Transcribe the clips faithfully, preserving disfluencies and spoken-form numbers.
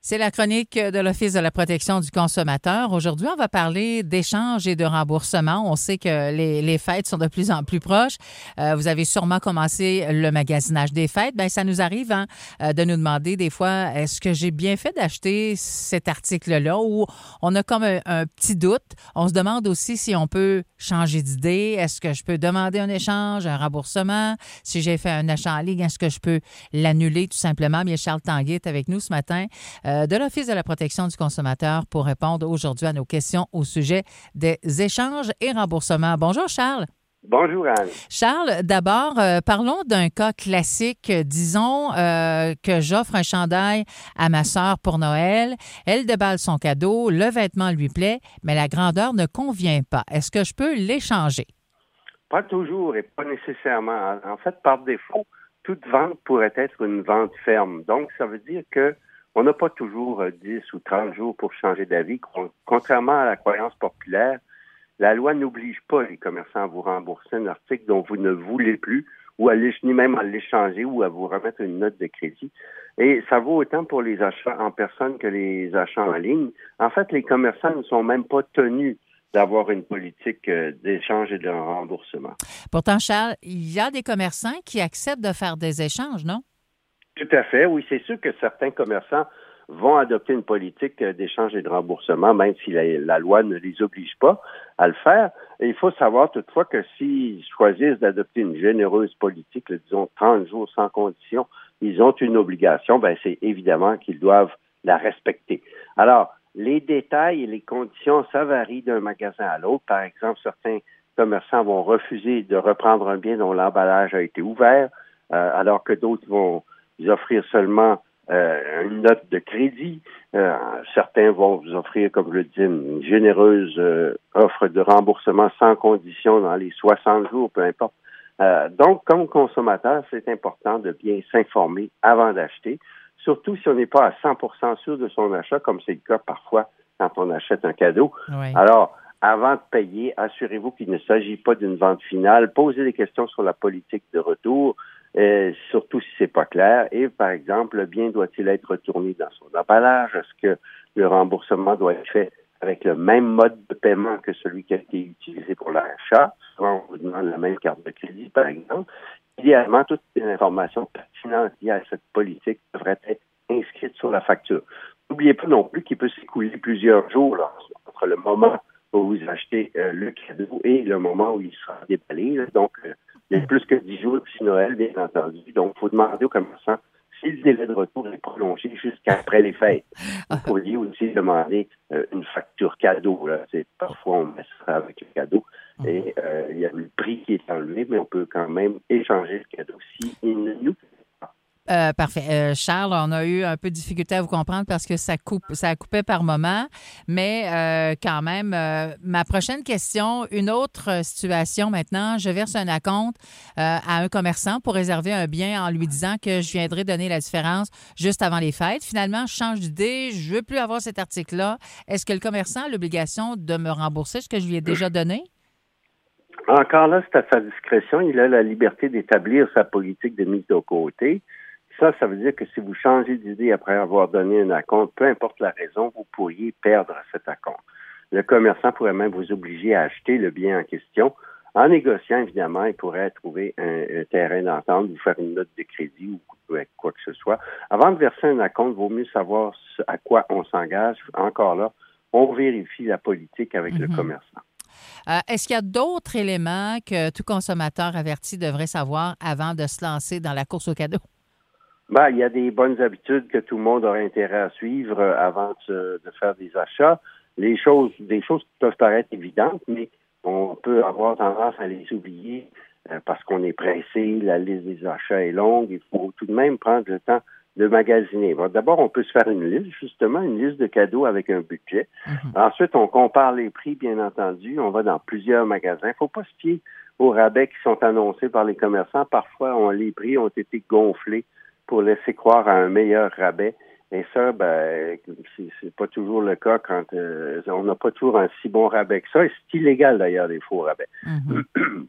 C'est la chronique de l'Office de la protection du consommateur. Aujourd'hui, on va parler d'échanges et de remboursement. On sait que les, les fêtes sont de plus en plus proches. Euh, vous avez sûrement commencé le magasinage des fêtes. Bien, ça nous arrive hein, de nous demander des fois, est-ce que j'ai bien fait d'acheter cet article-là? Ou on a comme un, un petit doute. On se demande aussi si on peut changer d'idée. Est-ce que je peux demander un échange, un remboursement? Si j'ai fait un achat en ligne, est-ce que je peux l'annuler tout simplement? Bien, Charles Tanguay est avec nous ce matin de l'Office de la protection du consommateur pour répondre aujourd'hui à nos questions au sujet des échanges et remboursements. Bonjour Charles. Bonjour Anne. Charles, d'abord, euh, parlons d'un cas classique. Disons euh, que j'offre un chandail à ma sœur pour Noël. Elle déballe son cadeau, le vêtement lui plaît, mais la grandeur ne convient pas. Est-ce que je peux l'échanger? Pas toujours et pas nécessairement. En fait, par défaut, toute vente pourrait être une vente ferme. Donc, ça veut dire que on n'a pas toujours dix ou trente jours pour changer d'avis. Contrairement à la croyance populaire, la loi n'oblige pas les commerçants à vous rembourser un article dont vous ne voulez plus ou à ni même à l'échanger ou à vous remettre une note de crédit. Et ça vaut autant pour les achats en personne que les achats en ligne. En fait, les commerçants ne sont même pas tenus d'avoir une politique d'échange et de remboursement. Pourtant, Charles, il y a des commerçants qui acceptent de faire des échanges, non? Tout à fait, oui. C'est sûr que certains commerçants vont adopter une politique d'échange et de remboursement, même si la, la loi ne les oblige pas à le faire. Et il faut savoir toutefois que s'ils choisissent d'adopter une généreuse politique, là, disons trente jours sans condition, ils ont une obligation, ben c'est évidemment qu'ils doivent la respecter. Alors, les détails et les conditions, ça varie d'un magasin à l'autre. Par exemple, certains commerçants vont refuser de reprendre un bien dont l'emballage a été ouvert, euh, alors que d'autres vont vous offrir seulement euh, une note de crédit. Euh, certains vont vous offrir, comme je le dis, une généreuse euh, offre de remboursement sans condition dans les soixante jours, peu importe. Euh, donc, comme consommateur, c'est important de bien s'informer avant d'acheter, surtout si on n'est pas à cent pour cent sûr de son achat, comme c'est le cas parfois quand on achète un cadeau. Oui. Alors, avant de payer, assurez-vous qu'il ne s'agit pas d'une vente finale. Posez des questions sur la politique de retour. Euh, surtout si c'est pas clair. Et par exemple, le bien doit-il être retourné dans son emballage? Est-ce que le remboursement doit être fait avec le même mode de paiement que celui qui a été utilisé pour l'achat? Souvent, on vous demande la même carte de crédit, par exemple. Idéalement, toutes les informations pertinentes liées à cette politique devraient être inscrites sur la facture. N'oubliez pas non plus qu'il peut s'écouler plusieurs jours là, entre le moment où vous achetez euh, le cadeau et le moment où il sera déballé. Là. Donc, euh, il y a plus que dix jours d'ici Noël, bien entendu. Donc, il faut demander aux commerçants si le délai de retour est prolongé jusqu'après les fêtes. Vous pourriez aussi demander euh, une facture cadeau. Là. C'est, parfois, on met ça avec le cadeau et euh, il y a le prix qui est enlevé, mais on peut quand même échanger le cadeau si il ne nous Euh, parfait. Euh, Charles, on a eu un peu de difficulté à vous comprendre parce que ça coupe, ça coupait par moment, mais euh, quand même, euh, ma prochaine question, une autre situation maintenant, je verse un acompte euh, à un commerçant pour réserver un bien en lui disant que je viendrai donner la différence juste avant les fêtes. Finalement, je change d'idée, je ne veux plus avoir cet article-là. Est-ce que le commerçant a l'obligation de me rembourser ce que je lui ai déjà donné? Encore là, c'est à sa discrétion. Il a la liberté d'établir sa politique de mise de côté. Ça, ça veut dire que si vous changez d'idée après avoir donné un acompte, peu importe la raison, vous pourriez perdre cet acompte. Le commerçant pourrait même vous obliger à acheter le bien en question. En négociant, évidemment, il pourrait trouver un, un terrain d'entente, vous faire une note de crédit ou quoi que ce soit. Avant de verser un acompte, il vaut mieux savoir à quoi on s'engage. Encore là, on vérifie la politique avec mm-hmm. le commerçant. Euh, est-ce qu'il y a d'autres éléments que tout consommateur averti devrait savoir avant de se lancer dans la course au cadeau? Ben, il y a des bonnes habitudes que tout le monde aurait intérêt à suivre avant de, de faire des achats. Les choses, des choses qui peuvent paraître évidentes, mais on peut avoir tendance à les oublier euh, parce qu'on est pressé, la liste des achats est longue, il faut tout de même prendre le temps de magasiner. Bon, d'abord, on peut se faire une liste, justement, une liste de cadeaux avec un budget. Mm-hmm. Ensuite, on compare les prix, bien entendu. On va dans plusieurs magasins. Il ne faut pas se fier aux rabais qui sont annoncés par les commerçants. Parfois, on, les prix ont été gonflés pour laisser croire à un meilleur rabais. Et ça, ben, c'est, c'est pas toujours le cas quand euh, on n'a pas toujours un si bon rabais que ça. Et c'est illégal, d'ailleurs, les faux rabais. Mm-hmm.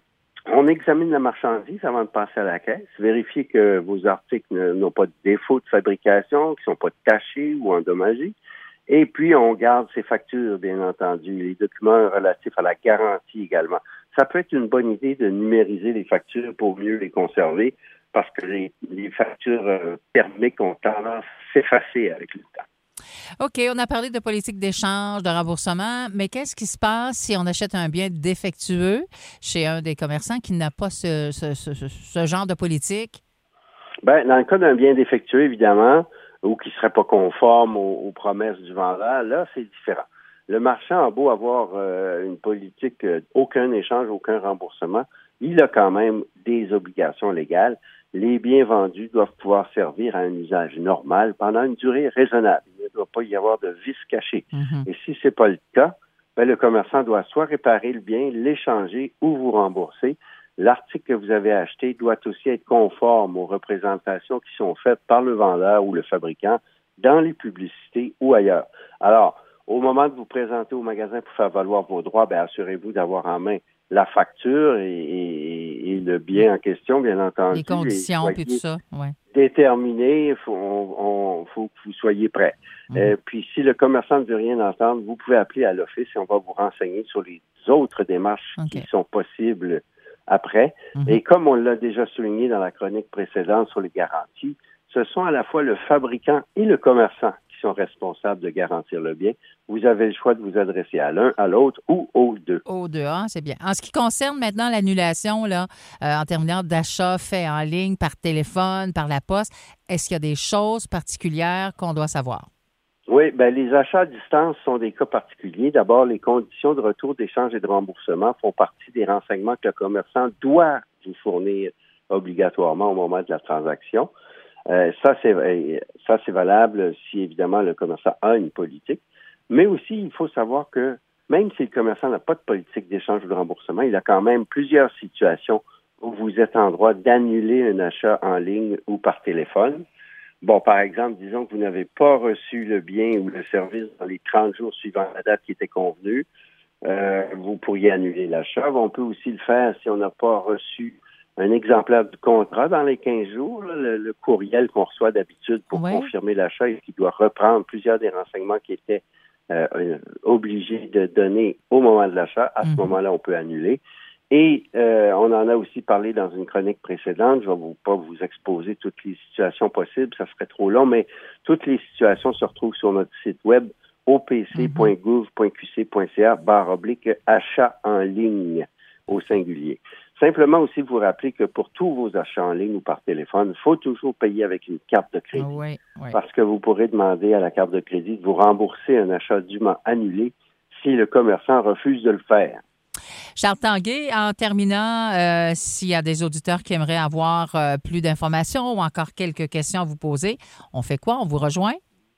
On examine la marchandise avant de passer à la caisse, vérifier que vos articles n'ont pas de défaut de fabrication, qu'ils ne sont pas tachés ou endommagés. Et puis, on garde ces factures, bien entendu, les documents relatifs à la garantie également. Ça peut être une bonne idée de numériser les factures pour mieux les conserver parce que les, les factures euh, thermiques ont tendance à s'effacer avec le temps. OK, on a parlé de politique d'échange, de remboursement, mais qu'est-ce qui se passe si on achète un bien défectueux chez un des commerçants qui n'a pas ce, ce, ce, ce genre de politique? Bien, dans le cas d'un bien défectueux, évidemment, ou qui ne serait pas conforme aux, aux promesses du vendeur, là, c'est différent. Le marchand a beau avoir euh, une politique, euh, aucun échange, aucun remboursement, il a quand même des obligations légales. Les biens vendus doivent pouvoir servir à un usage normal pendant une durée raisonnable. Il ne doit pas y avoir de vice caché. Mm-hmm. Et si ce n'est pas le cas, ben, le commerçant doit soit réparer le bien, l'échanger ou vous rembourser. L'article que vous avez acheté doit aussi être conforme aux représentations qui sont faites par le vendeur ou le fabricant dans les publicités ou ailleurs. Alors, au moment de vous présenter au magasin pour faire valoir vos droits, bien, assurez-vous d'avoir en main la facture et, et, et le bien en question, bien entendu. Les conditions et tout ça, oui. Déterminé, il faut, on, on, faut que vous soyez prêts. Mmh. Euh, puis, si le commerçant ne veut rien entendre, vous pouvez appeler à l'office et on va vous renseigner sur les autres démarches okay. qui sont possibles après. Mm-hmm. Et comme on l'a déjà souligné dans la chronique précédente sur les garanties, ce sont à la fois le fabricant et le commerçant qui sont responsables de garantir le bien. Vous avez le choix de vous adresser à l'un, à l'autre ou aux deux. Aux deux, hein, c'est bien. En ce qui concerne maintenant l'annulation, là, euh, en terminant d'achats faits en ligne, par téléphone, par la poste, est-ce qu'il y a des choses particulières qu'on doit savoir? Oui, bien, les achats à distance sont des cas particuliers. D'abord, les conditions de retour, d'échange et de remboursement font partie des renseignements que le commerçant doit vous fournir obligatoirement au moment de la transaction. Euh, ça, c'est ça, c'est valable si, évidemment, le commerçant a une politique. Mais aussi, il faut savoir que même si le commerçant n'a pas de politique d'échange ou de remboursement, il a quand même plusieurs situations où vous êtes en droit d'annuler un achat en ligne ou par téléphone. Bon, par exemple, disons que vous n'avez pas reçu le bien ou le service dans les trente jours suivant la date qui était convenue. Euh, vous pourriez annuler l'achat. On peut aussi le faire si on n'a pas reçu un exemplaire du contrat dans les quinze jours, là, le, le courriel qu'on reçoit d'habitude pour ouais. confirmer l'achat et qui doit reprendre plusieurs des renseignements qui étaient euh, euh, obligés de donner au moment de l'achat. À mm-hmm. ce moment-là, on peut annuler. Et euh, on en a aussi parlé dans une chronique précédente. Je ne vais vous, pas vous exposer toutes les situations possibles, ça serait trop long, mais toutes les situations se retrouvent sur notre site web o p c point gouv point q c point c a barre oblique achat en ligne au singulier. Simplement aussi vous rappeler que pour tous vos achats en ligne ou par téléphone, il faut toujours payer avec une carte de crédit. Oui, oui. Parce que vous pourrez demander à la carte de crédit de vous rembourser un achat dûment annulé si le commerçant refuse de le faire. Charles Tanguay, en terminant, euh, s'il y a des auditeurs qui aimeraient avoir euh, plus d'informations ou encore quelques questions à vous poser, on fait quoi? On vous rejoint?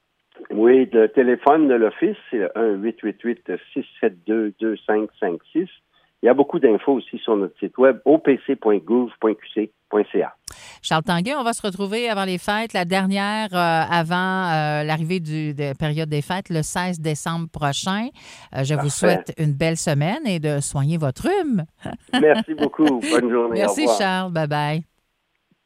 Oui, le téléphone de l'Office, c'est le un huit huit huit six sept deux deux cinq cinq six. Il y a beaucoup d'infos aussi sur notre site web o p c point gouv point q c point c a. Charles Tanguay, on va se retrouver avant les fêtes, la dernière euh, avant euh, l'arrivée du, de la période des fêtes, le seize décembre prochain. Euh, je Parfait. vous souhaite une belle semaine et de soigner votre rhume. Merci beaucoup. Bonne journée. Merci, Charles. Bye-bye.